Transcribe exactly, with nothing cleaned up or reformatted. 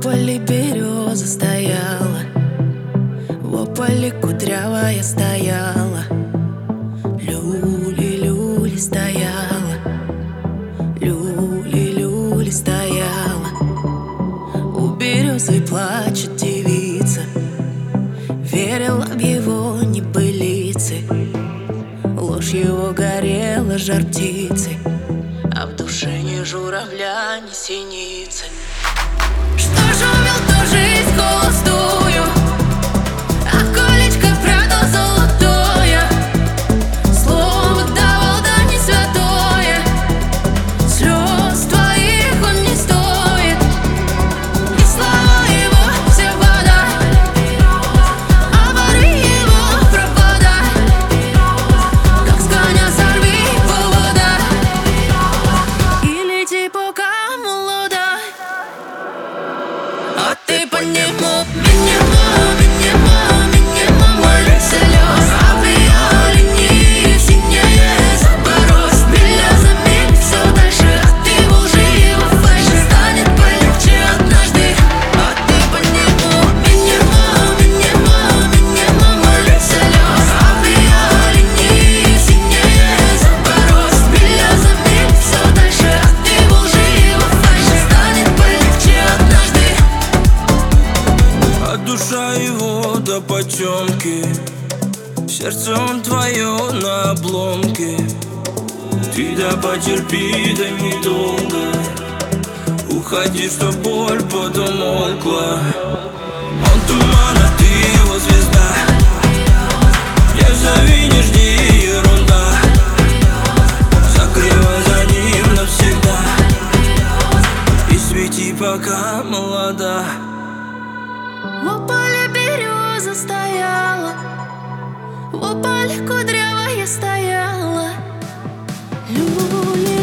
поле береза стояла, в поле кудрявая стояла, люли-люли стояла, люли-люли стояла. У березы плачет девица, верила в его небылицы. Ложь его горела жар птицы, а в душе ни журавля, ни синицы. Что ж увел ту жизнь холостую, а колечко продал золотое. Слово давал, да не святое, слез твоих он не стоит. И слова его все вода, оборви его провода, как с коня сорви повода и лети, пока молода. А ты по нему, минимум, минимум, минимум, моих слез. А в ее линии синее заборось. Миля за миг все дальше, а ты уже его фальши. Станет полегче однажды. А ты по нему, минимум, минимум, минимум, моих слез. А в ее линии синее заборось. Миля за миг все дальше, а ты уже его фальши. Станет полегче однажды. А душа его до потемки, сердце он твое на обломке. Ты да потерпи, да недолго, уходи, что боль подумолкла. Он туман, а ты его звезда, не зови, не жди, ерунда. Закрывай за ним навсегда и свети, пока молода. В поле береза стояла, в поле кудрявая стояла, люли.